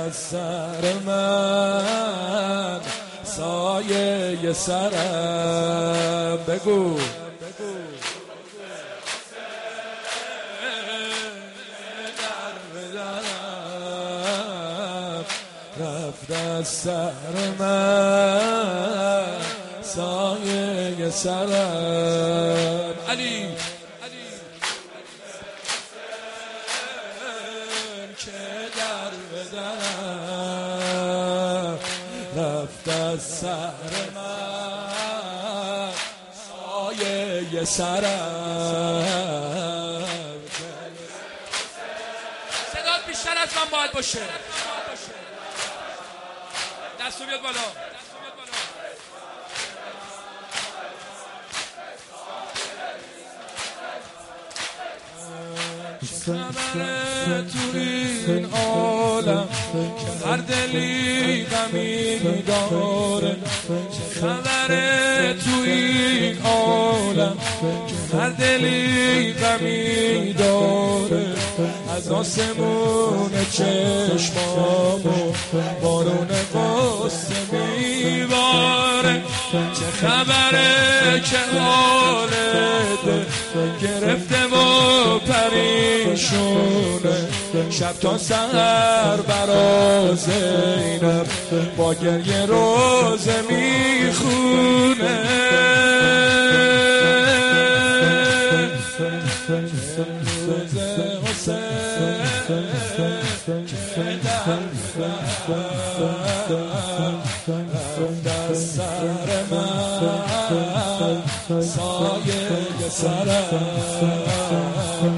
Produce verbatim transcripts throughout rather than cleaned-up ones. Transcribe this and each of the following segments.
از سر من سایه سرم. بگو رفت از سر من سایه سرم. علی که در بدرم رفت از سر من سایه سرم. صدات بیشتر از من باید باشه. دستو بیاد بالا. خبره تو این عالم که هر دلی غمی داره. خبره تو این عالم که هر دلی غمی داره. از آسمون چشمامو بارون قصه میباره. چه خبره که حالته گرفته و پریشونه. شب تا سحر برا زینب با گریه روزه میخونه. روزه حسین که در رفت از سر من سایه سرم.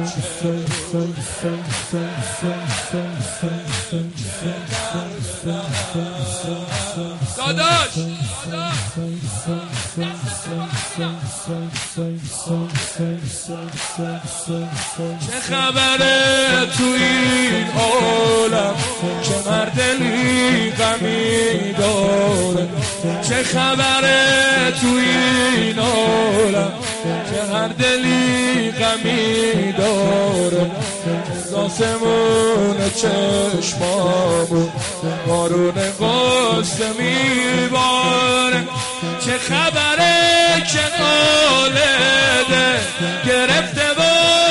داداش چه خبره تو این عالم که مردلی غمی داره. چه خبره تو این عالم که هر دلی غمی داره. از آسمون چشمامون بارون قصه میباره. چه خبره که خالده گرفته و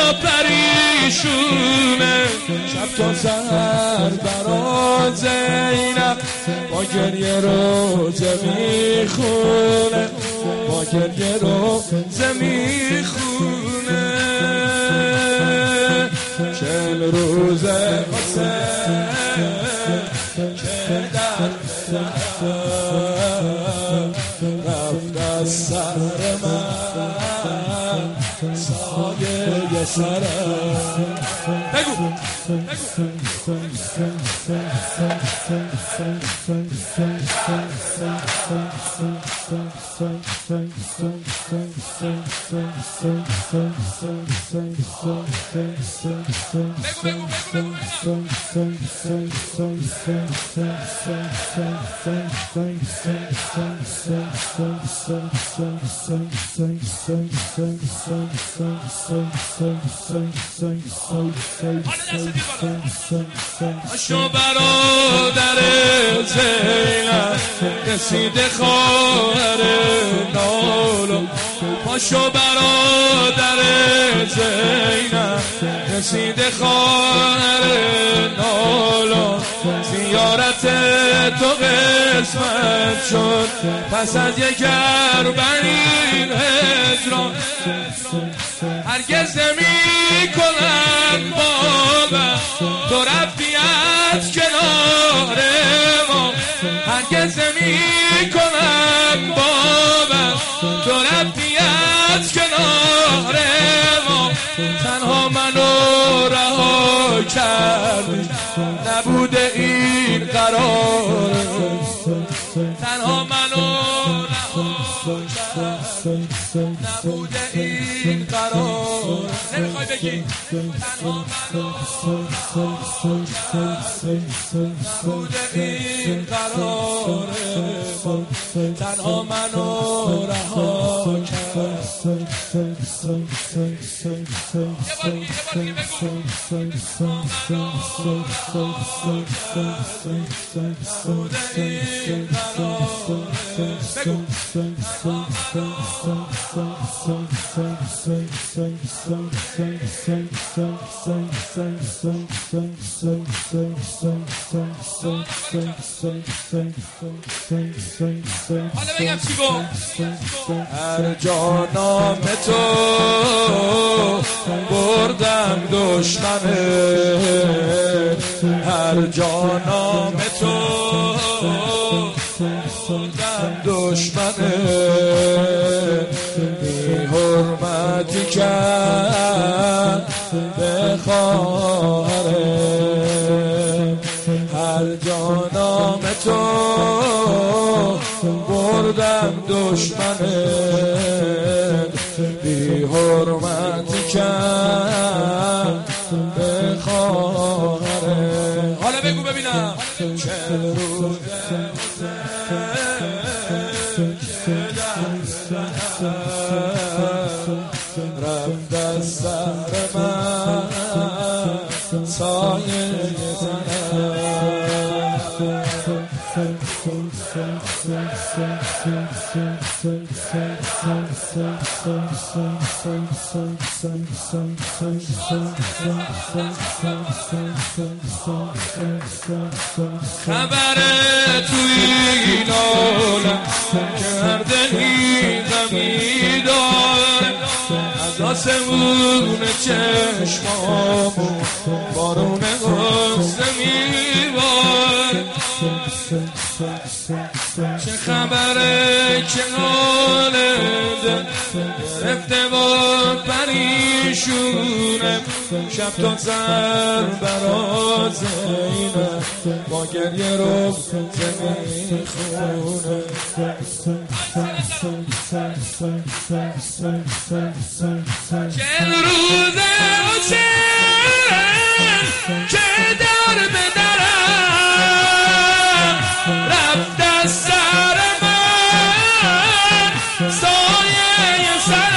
پریشونه. شب تا سحر برا زینب با گریه روزه میخونه. با گریه روزه میخونه. چل روزه حسین که در رفت از سر من سایه سرم. بگو پاشو برادر زینب رسیده خواهر نالو. پاشو برادر زینب رسیده خواهر نالو. زیارت تو قسمت شد پس از یک اربعین هجران. هرگز نمی کنن بابا تو رفتی از کنار ما. هرگز نمی کنن بابا تو رفتی از کنار ما. تنها منو رها کردی نبوده این قرار. تنها منو رها کردی نبوده این قرار. نمیخوای بگی تنها منو نبوده این قرار. تنها منو رها کرد. یه بار دیگه یه بار دیگه بگو حالا بگم چی گفت؟ هر جا نام تو بردم دشمنه، هر جا نام تو بردم دشمنه، بی حرمتی کرد به خواهرم، هر جا نام تو بردم دشمنه، بی حرمتی کرد به خواهرم. حالا بگو ببینم چل روزه رفت از سر من سایه خبر توی این عالم کرده غمی داره، از آسمون چشمامو بارون غصه میباره. چه خبره که حال دل گرفته و پریشونه، شب تا سر برا زینه با گریه رو زمین خونه. چند روزه حسین که در به درم رفت از سر من سایه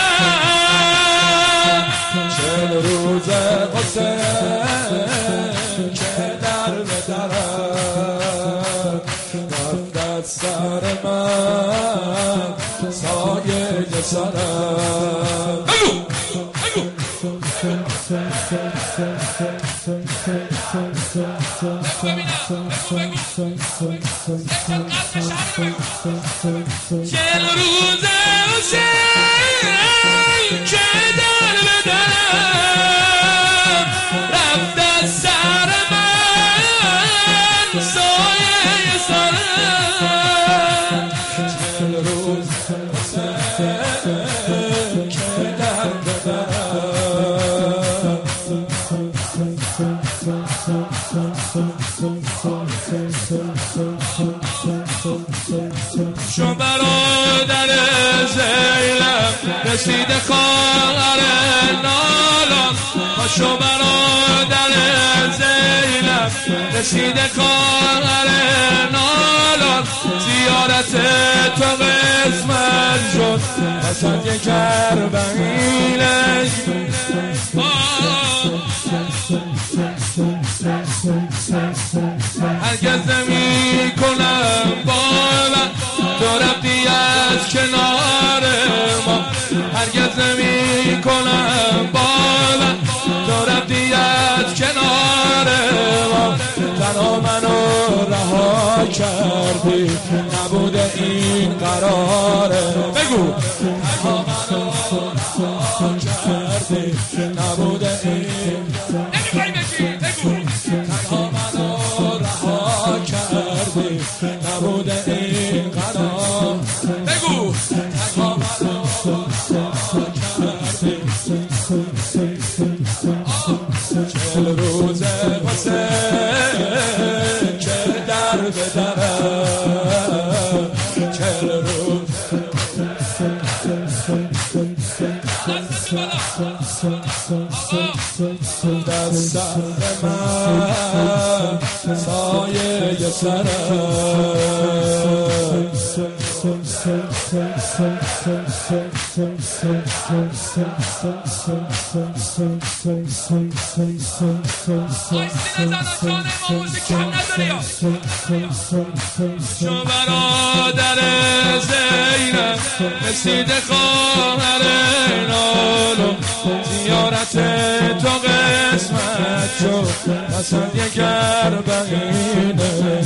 سرم. چند روزه حسین که در به درم رفت از سر من سایه سرم. بگو بگو چند روزه حسین که در به درم رفت از سر من سایه سرم. چند روز حسین که در به درم شو برادر زینب رسیده خواهر نالان، شو برادر زینب رسیده خواهر نالان، زیارت تو قسمت شد وسط کربلش. هرگز نمی کنم باور تو رفتی از کنار ما، هرگز نمی کنم باور تو رفتی از کنار ما. تنها منو رها کردی نبوده این قراره. بگو تنها منو رها کردی نبوده این نمیخوای بگی بگو تنها منو رها کردی نبوده این قرار. بگو تنها منو رها کردی چل روزه حسین که در به درم، چل روز در سر من سایه سرم. شو برادر زینب رسید خواهر نالو زیارت تو قسمت شد پسند یک اربعینه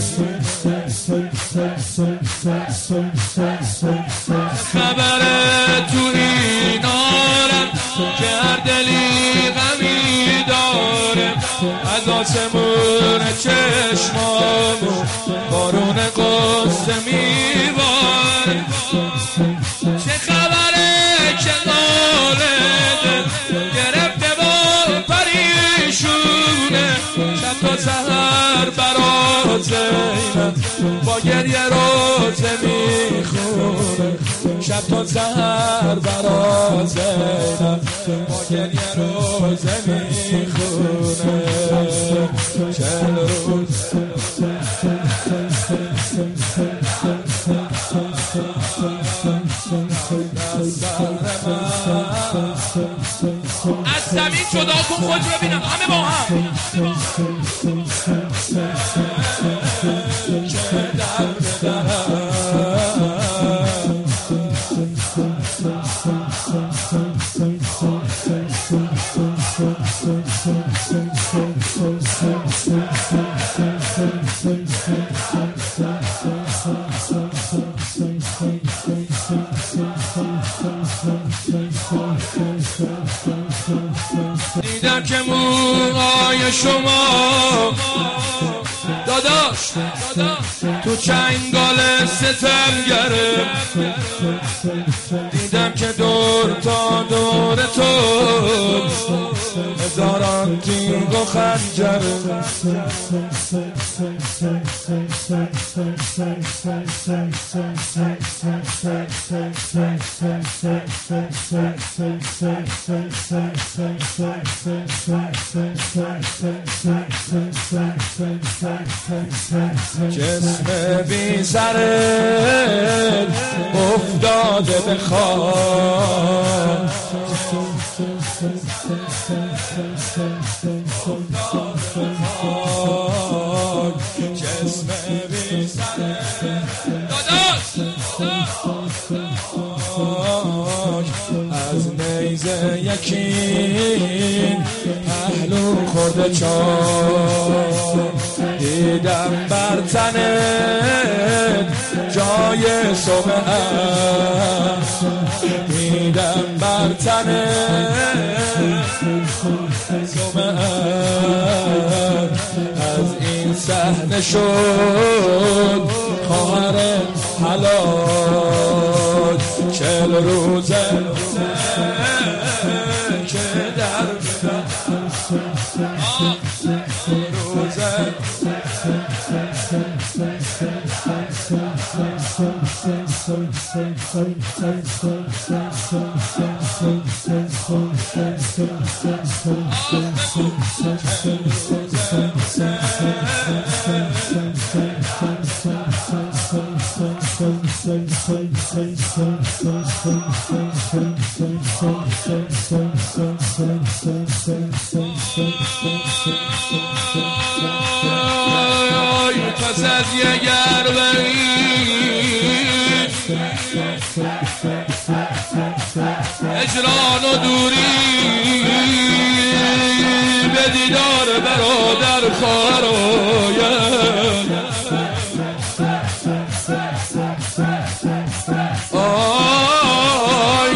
خبر تو اینارم که هر دلی غمی داره از آسمون چشمامو بارون قصه میباره چه خبره که نالده گرفته با پریشونه شب تا سهر برا زینب با گریه روزه میخونه شب تا سهر برا زینب با گریه روزه میخونه چل روز از زمین جدا کن خود ببینم همه با هم دیدم که موهای شما داداش تو چنگال ستم گره دیدم که دور تا دور تو هزاران تیغ و خنجر جسم بی سرت افتاده به خواب جسم بی سرت از نیزه یکی پهلو خورده چار دیدم بر تنت جای صبح هست دیدم بر تنت صبح هست از این صحنه شد خواهر حلال چل روزه که در روزه پس از یک اربعین هجران و دوری به دیدار برادر خواهر آید آی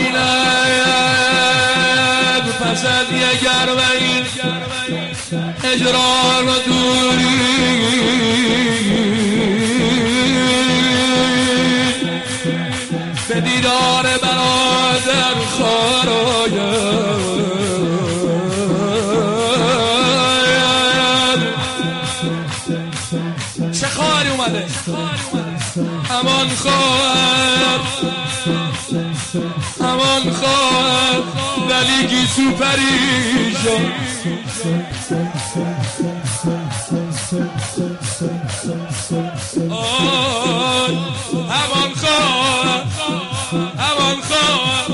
زینب پس از یک اربعین هجران و دوری به دیدار برادر خواهر آید چه خواهری اومده همان خواهر همان خواهر ولی گیسو پریشان آی همان خواهر همان خواهر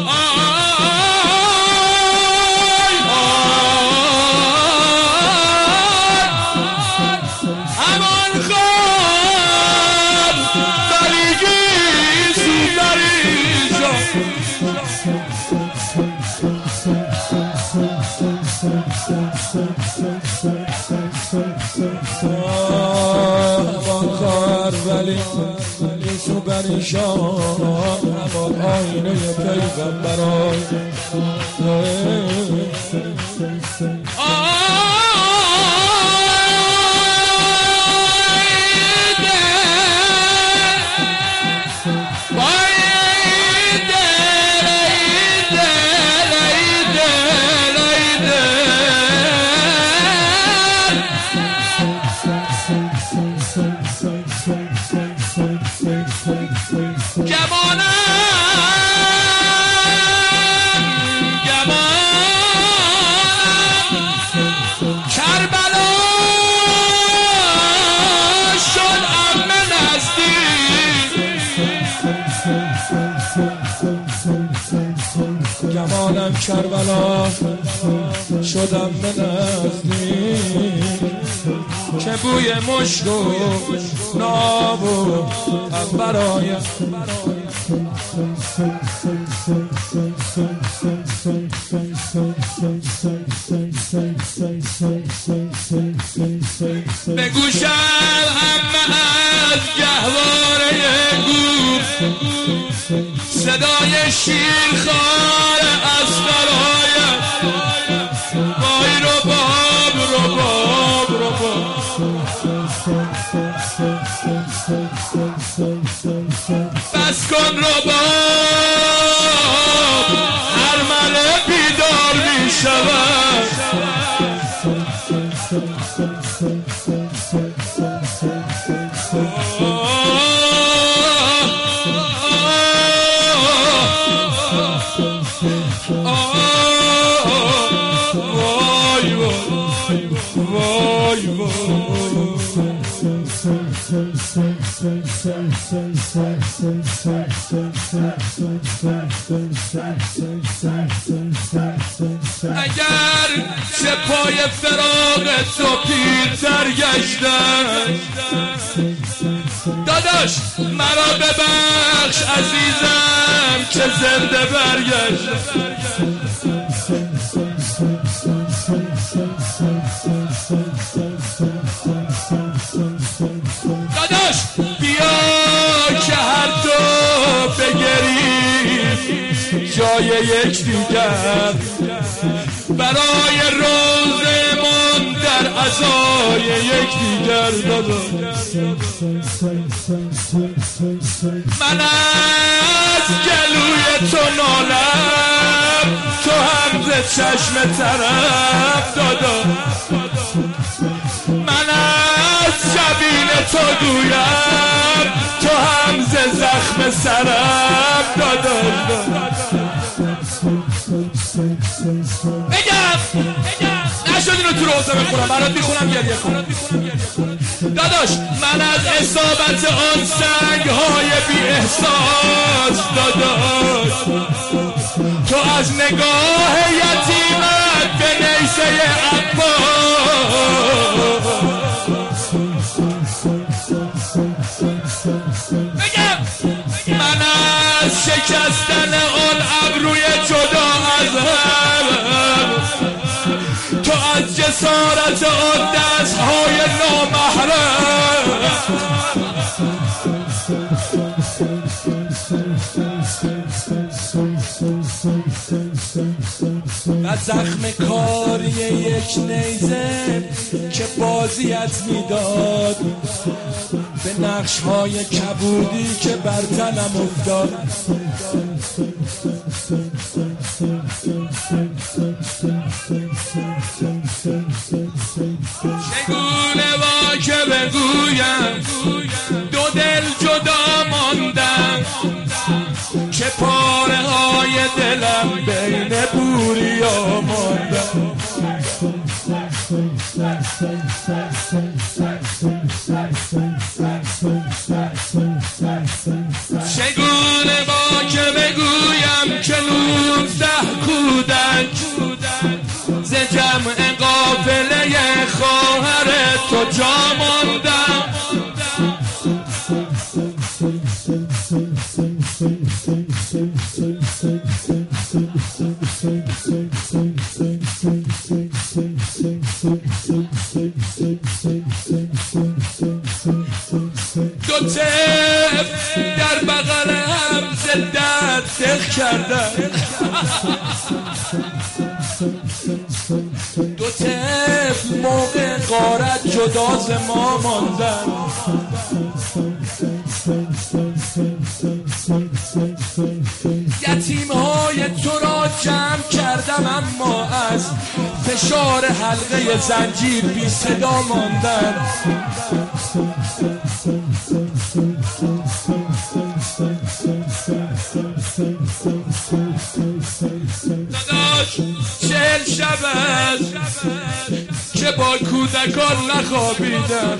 ولی یسو بریشان همان آینه پیغمبران گمانم کربلا شدم به نزدیک که بوی مشک و ناب و عنبرایم به گوشم همه از گهواره گوش صدای شیرخوار اسقرایم وای رو باب رو باب رو باب بس کن رو باب هر مله بیدار می شود اگر چه پای فراق تو پیرتر گشتن داداش مرا ببخش عزیزم که زنده برگشتم داداش بیا که هر دو بگریم جای یک دیگر برای روزمان در عزای یک دیگر داداش من از گلوی تو نالم تو هم ز چشم طرف داداش من از جبین تو گویم تو هم ز زخم سرم داداش بگم نشد اینو تو روزه بخونم برات میخونم گریه کنم داداش من از اصابت آن سنگ های بی احساس داداش تو از نگاه یتیمت به نیسه عباس بگم من از شکستن آن ابروی جدا از هم تو از جسارت آن دست های نامحرم و زخم کاری یک نیزه که بازیت میداد به نقش های کبودی که بر تنم افتاد چگونه با که بگویم دو دل جدا ماندم که پاره های دلم بین بوریا ماندم تو جا ماندم. دو طفل در بغلم زدت دق کردن، دو طفل موقع غارت جدا ز ما ماندن. یتیم های تو را جمع کردم اما از فشار حلقه زنجیر بی صدا ماندن. داداش چهل شب است که با کودکان نخوابیدم،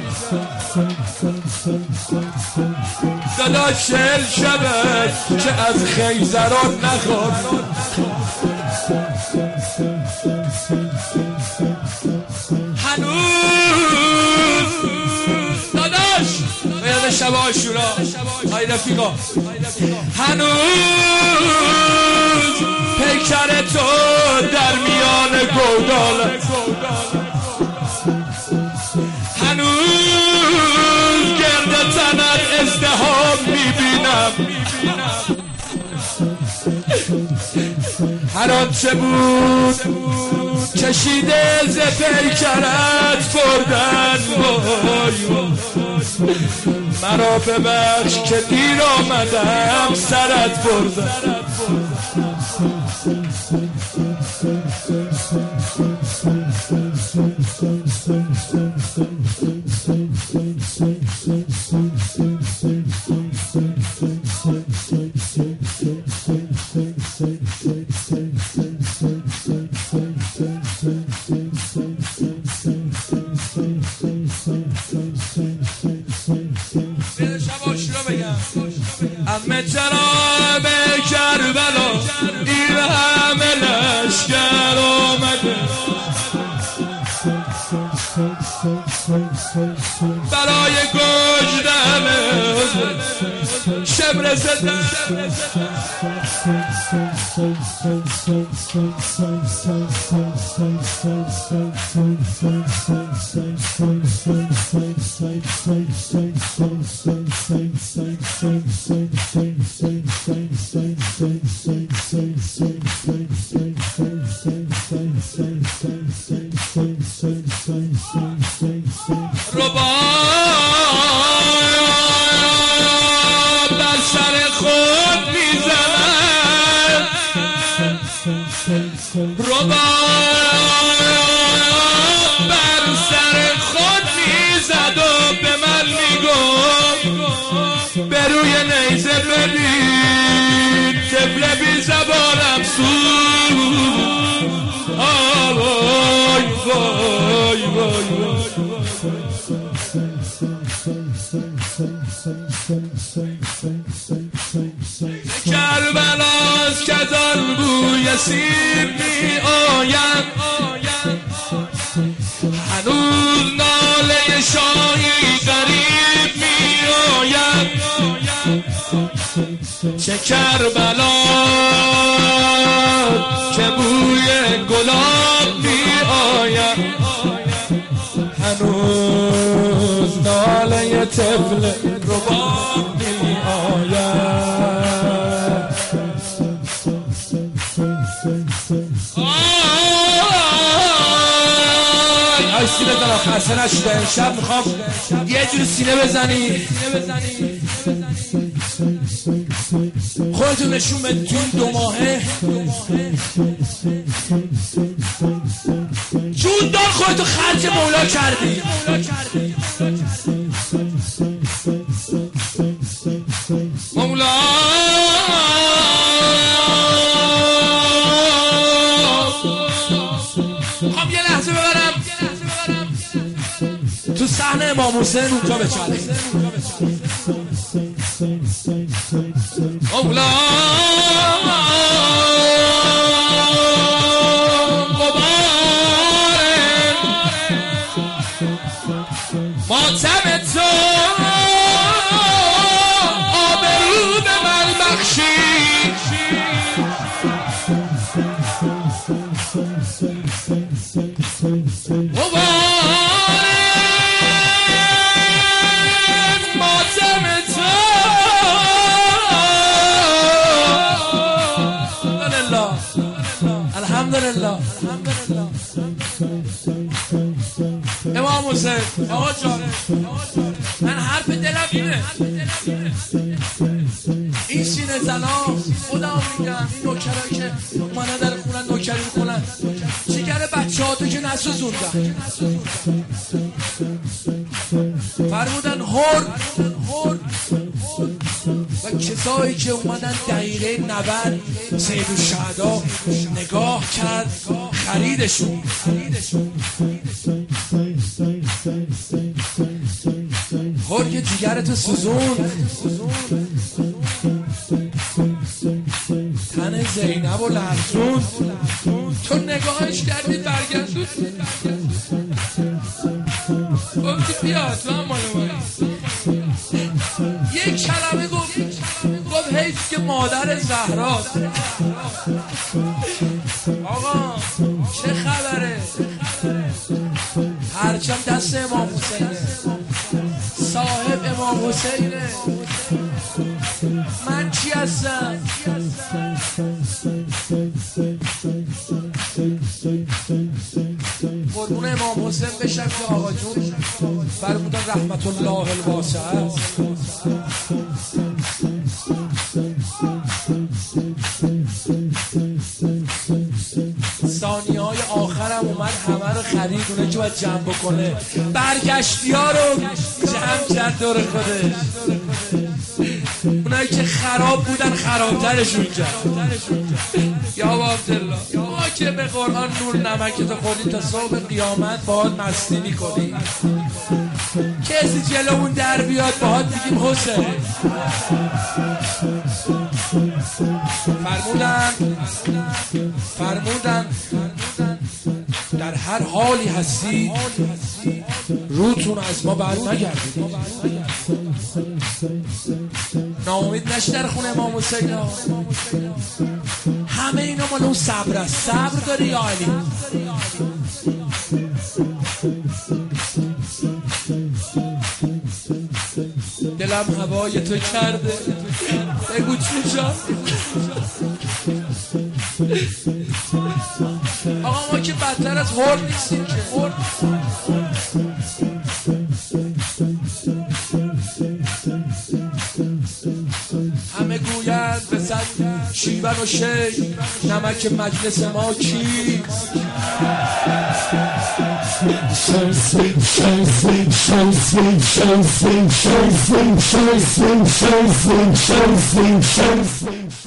داداش چهل شب است که از خیزران نخوابیدم. هنوز داداش باید شب عاشورا های رفیقا، هنوز پیکر تو در میان گودال، هنوز گرد تنت ازدحام میبینم. هر آنچه بود کشیده ز پیکرت بردن، مرا ببخش که دیر آمدم سرت بردن. همه جناب کربلا این همه لشکر آمده، برای گشتن شبر زدن. ربا بر سر خود میزنم، ربا بر سر خود میزد و به من میگفت به روی نیزه ببین طفل بی زبانم سود. وای وای وای کربلاست که از آن بوی سیر می آید، هنوز ناله شاهی غریب می آید. چه کربلاست که بوی گلاب می آید، هنوز ناله طفل رباب می آید. آی سینه دارم خسته نشده، امشب میخوام یه جور سینه بزنی خودتون نشون بدید تو این دو ماهه جون دار خودتو خرج مولا کردی. مولا هم یه لحظه ببرم تو صحنه امام حسین اونجا بچاله. مولا الحمدلله. امام حسین آقا جان، من حرف دلم اینه، این سینه زنا خدا میگم، این نوکرایی که اومدن در خونن نوکری میکنن، جگر بچه ها تو که نسوزوندن، فرمودن هر و کسایی که اومدن دقیقه نود سید الشهدا نگاه کرد خریدشون. هر که جگرتو سوزون، تن زینب و لرزون، تو نگاهش کردی برگردون، گفتی بیا تو هم مال مایی. یک کلمه گفت، گفت حیف که مادر زهرا. آقا چه خبره؟ هرچند دست امام حسینه، صاحب امام حسینه، من چی هستم؟ قربون امام حسین بشم که آقا جون فرمودن رحمت الله الواسعه. ثانیه های آخرم اومد همه رو خرید، اونه که باید جمع بکنه، برگشتی ها رو جمع کرد دور خودش، اونایی که خراب بودن خرابترشون کرد. یا عبدالله ما که به قرآن نور نمکتو خوردی تا صبح قیامت باهات مستی میکنی، کسی جلومون در بیاد باهات بگیم حسین. فرمودن فرمودن در هر حالی هستی روتون از ما بر نگردید، ناامید نشی در خونه امام حسین. همه اینا مال اون صبر است. صبر داری یا علی؟ دلم هوای تو کرده، بگو چی شد؟ آقا ما که بدتر از هر نیستیم که. همه گویند به صد شیون و شیخ نمک مجلس ما کیست؟ So sweet, so sweet, so sweet, so sweet, so sweet, so sweet, so sweet, so sweet, so sweet.